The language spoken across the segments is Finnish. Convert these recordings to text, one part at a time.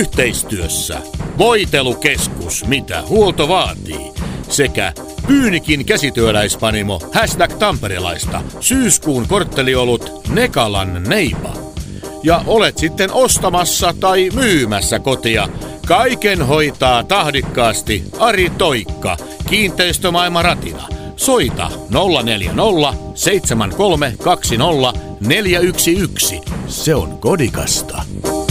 Yhteistyössä Voitelukeskus, mitä huolto vaatii, sekä Pyynikin käsityöläispanimo #tamperelaista syyskuun kortteliolut Nekalan Neipa. Ja olet sitten ostamassa tai myymässä kotia, kaiken hoitaa tahdikkaasti Ari Toikka, Kiinteistömaailma Ratina. Soita 040 7320 411. Se on kodikasta.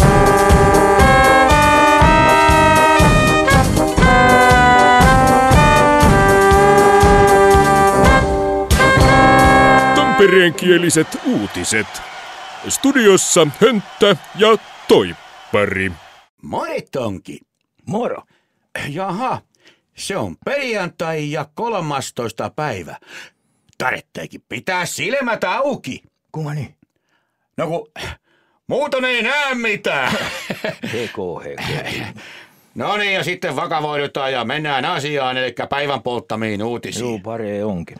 Tampereenkieliset uutiset. Studiossa Hönttä ja Toippari. Moi Tonki. Moro. Jaha, se on perjantai ja 13. päivä. Tarvitseekin pitää silmät auki. Kuinka niin? No kun muuten ei näe mitään. Heko. No niin, ja sitten vakavoidutaan ja mennään asiaan, eli päivän polttamiin uutisiin. Juu, pare onkin.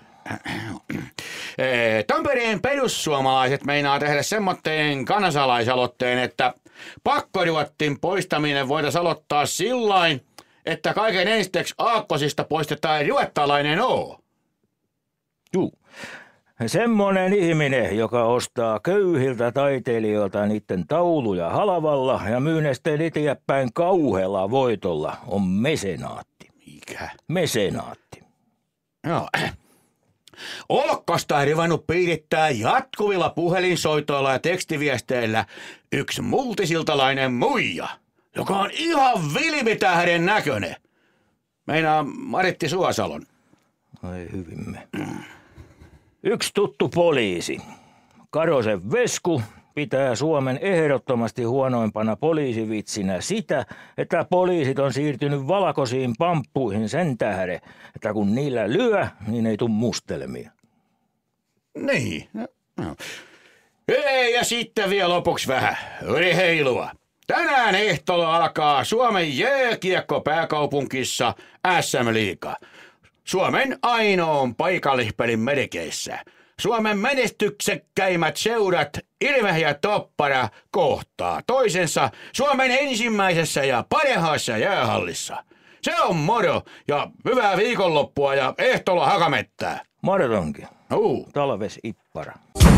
Tampereen perussuomalaiset meinaa tehdä semmoitteen kansalaisaloitteen, että pakkoruottin poistaminen voitaisiin aloittaa sillain, että kaiken ensiksi aakkosista poistetaan ruottalainen O. Juu. Semmonen ihminen, joka ostaa köyhiltä taiteilijoilta niiden tauluja halvalla ja myy ne sitten eteenpäin kauhealla voitolla, on mesenaatti. Mikä? Mesenaatti. No. Olkkosta ei ruvennut piirittää jatkuvilla puhelinsoitoilla ja tekstiviesteillä yksi multisiltalainen muija, joka on ihan vilmitähden näköinen. Meinaa Maritti Suosalon. Ai hyvimme. Yksi tuttu poliisi, Karosen Vesku, pitää Suomen ehdottomasti huonoimpana poliisivitsinä sitä, että poliisit on siirtynyt valkoisiin pamppuihin sen tähden, että kun niillä lyö, niin ei tule mustelmia. Niin. No. Ei, ja sitten vielä lopuksi vähän urheilua. Tänään ehtoolla alkaa Suomen jääkiekko pääkaupunkissa SM-liiga. Suomen ainoan paikallispelin merkeissä. Suomen menestyksekkäimmät seurat Ilves ja Tappara kohtaa toisensa Suomen ensimmäisessä ja parhaassa jäähallissa. Se on moro ja hyvää viikonloppua ja ehtoolla hakamettää. Morotonkin. Talves Ippara.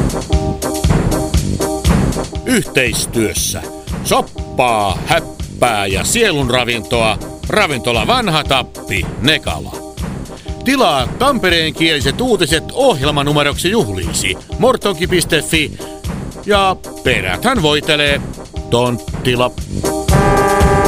Yhteistyössä soppaa, häppää ja sielunravintoa Ravintola Vanha Tappi Nekala. Tilaa tampereenkieliset uutiset ohjelmanumeroksi juhliisi mortonki.fi ja peräthän voitelee Tonttila.